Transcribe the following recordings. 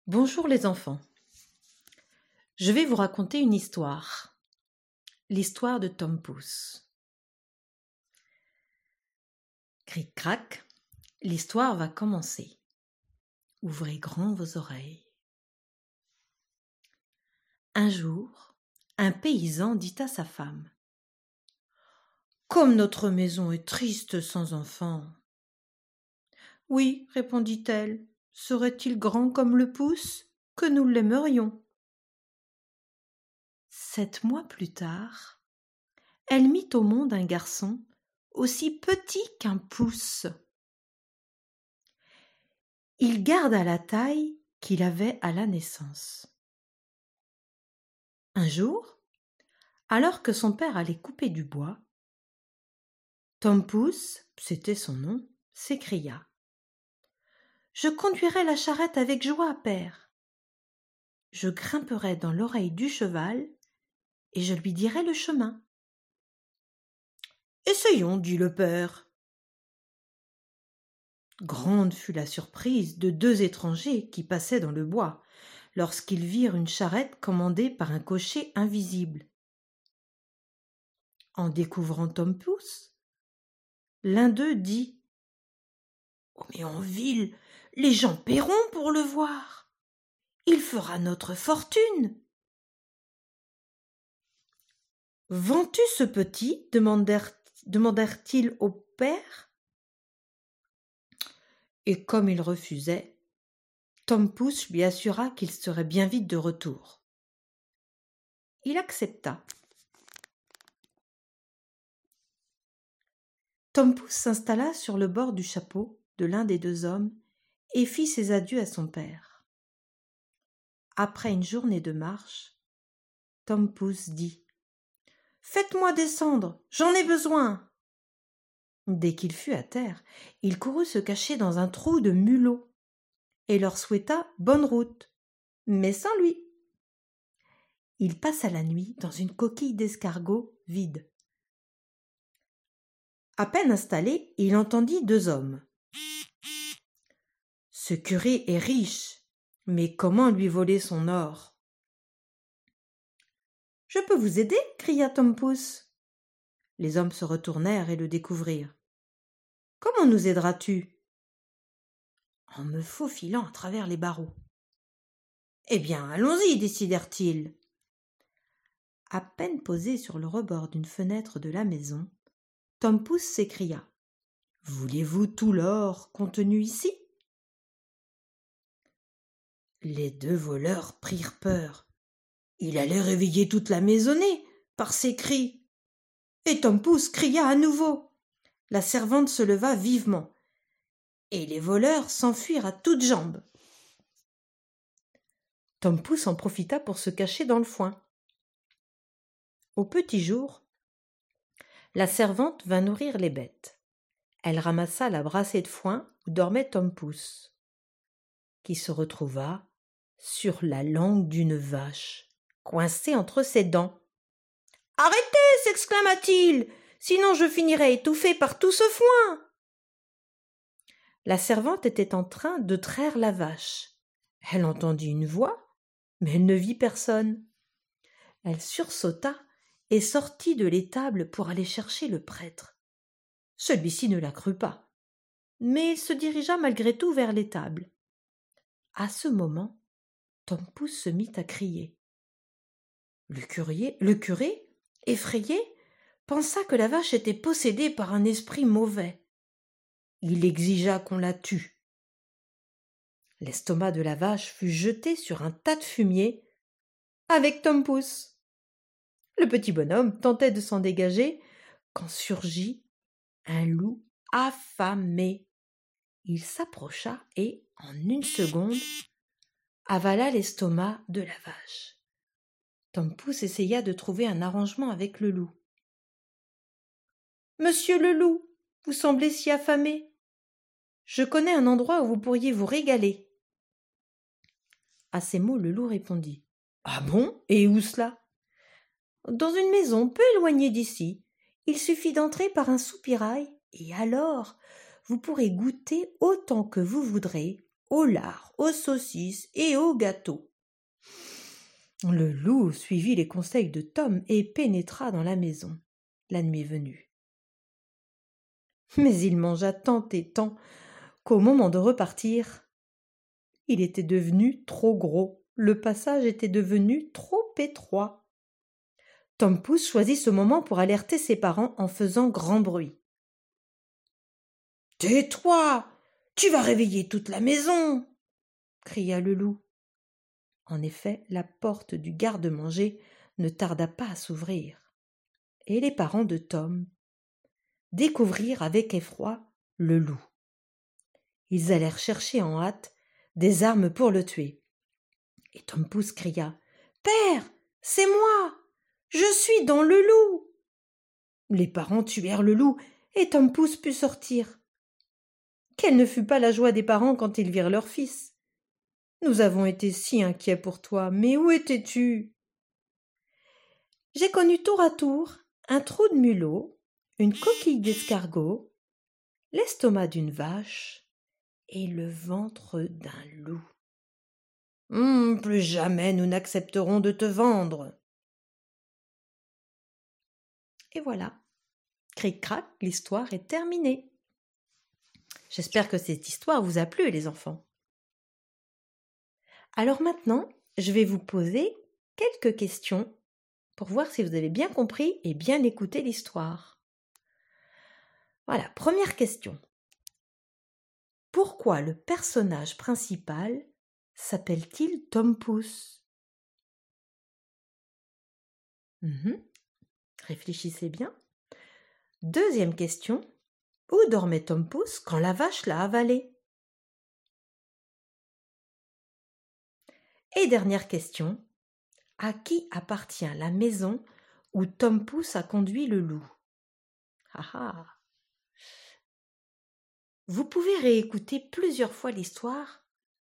Bonjour les enfants. Je vais vous raconter une histoire. L'histoire de Tom Pouce. Cric-crac, l'histoire va commencer. Ouvrez grand vos oreilles. Un jour, un paysan dit à sa femme : « Comme notre maison est triste sans enfants. » »« Oui, répondit-elle, serait-il grand comme le pouce, que nous l'aimerions. » 7 mois plus tard, elle mit au monde un garçon aussi petit qu'un pouce. Il garda la taille qu'il avait à la naissance. Un jour, alors que son père allait couper du bois, Tom Pouce, c'était son nom, s'écria : « Je conduirai la charrette avec joie, père. Je grimperai dans l'oreille du cheval et je lui dirai le chemin. » « Essayons, dit le père. » Grande fut la surprise de 2 étrangers qui passaient dans le bois, lorsqu'ils virent une charrette commandée par un cocher invisible. En découvrant Tom Pouce, l'un d'eux dit : « Oh, mais en ville, les gens paieront pour le voir. Il fera notre fortune. »« Vends-tu ce petit ? Demandèrent-ils au père. Et comme il refusait, Tom Pouce lui assura qu'il serait bien vite de retour. Il accepta. Tom Pouce s'installa sur le bord du chapeau de l'un des 2 hommes et fit ses adieux à son père. Après une journée de marche, Tom Pouce dit : « Faites-moi descendre, j'en ai besoin. » Dès qu'il fut à terre, il courut se cacher dans un trou de mulots et leur souhaita bonne route, mais sans lui. Il passa la nuit dans une coquille d'escargot vide. À peine installé, il entendit 2 hommes. « Ce curé est riche, mais comment lui voler son or ? » « Je peux vous aider » cria Tom Pouce. Les hommes se retournèrent et le découvrirent. « Comment nous aideras-tu ? » ?»« En me faufilant à travers les barreaux. »« Eh bien, allons-y, décidèrent-ils. » À peine posé sur le rebord d'une fenêtre de la maison, Tom Pouce s'écria : « Voulez-vous tout l'or contenu ici ? » Les 2 voleurs prirent peur. Il allait réveiller toute la maisonnée par ses cris. Et Tom Pouce cria à nouveau. La servante se leva vivement, et les voleurs s'enfuirent à toutes jambes. Tom Pouce en profita pour se cacher dans le foin. Au petit jour, la servante vint nourrir les bêtes. Elle ramassa la brassée de foin où dormait Tom Pouce, qui se retrouva sur la langue d'une vache, coincée entre ses dents. « Arrêtez !» s'exclama-t-il, « sinon je finirai étouffé par tout ce foin !» La servante était en train de traire la vache. Elle entendit une voix, mais elle ne vit personne. Elle sursauta et sortit de l'étable pour aller chercher le prêtre. Celui-ci ne la crut pas, mais il se dirigea malgré tout vers l'étable. À ce moment, Tom Pouce se mit à crier. Le curé, effrayé, pensa que la vache était possédée par un esprit mauvais. Il exigea qu'on la tue. L'estomac de la vache fut jeté sur un tas de fumier avec Tom Pouce. Le petit bonhomme tentait de s'en dégager quand surgit un loup affamé. Il s'approcha et, en une seconde, avala l'estomac de la vache. Tom Pouce essaya de trouver un arrangement avec le loup. « Monsieur le loup, vous semblez si affamé. Je connais un endroit où vous pourriez vous régaler. » À ces mots, le loup répondit : « Ah bon ? Et où cela ? » ?»« Dans une maison peu éloignée d'ici. Il suffit d'entrer par un soupirail, et alors vous pourrez goûter autant que vous voudrez au lard, aux saucisses et aux gâteaux. Le loup suivit les conseils de Tom et pénétra dans la maison, la nuit venue. Mais il mangea tant et tant qu'au moment de repartir, il était devenu trop gros. Le passage était devenu trop étroit. Tom Pouce choisit ce moment pour alerter ses parents en faisant grand bruit. « Tais-toi! Tu vas réveiller toute la maison !» cria le loup. En effet, la porte du garde-manger ne tarda pas à s'ouvrir, et les parents de Tom découvrirent avec effroi le loup. Ils allèrent chercher en hâte des armes pour le tuer. Et Tom Pouce cria « Père, c'est moi! Je suis dans le loup !» Les parents tuèrent le loup et Tom Pouce put sortir. Quelle ne fut pas la joie des parents quand ils virent leur fils. « Nous avons été si inquiets pour toi, mais où étais-tu » ? J'ai connu tour à tour un trou de mulot, une coquille d'escargot, l'estomac d'une vache et le ventre d'un loup. Plus jamais nous n'accepterons de te vendre. Et voilà, cric-crac, l'histoire est terminée. J'espère que cette histoire vous a plu, les enfants. Alors maintenant, je vais vous poser quelques questions pour voir si vous avez bien compris et bien écouté l'histoire. Voilà, première question. Pourquoi le personnage principal s'appelle-t-il Tom Pouce ? Réfléchissez bien. Deuxième question. Où dormait Tom Pouce quand la vache l'a avalé ? Et dernière question. À qui appartient la maison où Tom Pouce a conduit le loup ? Vous pouvez réécouter plusieurs fois l'histoire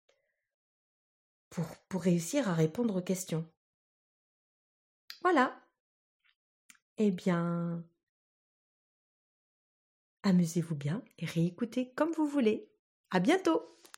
pour réussir à répondre aux questions. Voilà. Eh bien, amusez-vous bien et réécoutez comme vous voulez. À bientôt!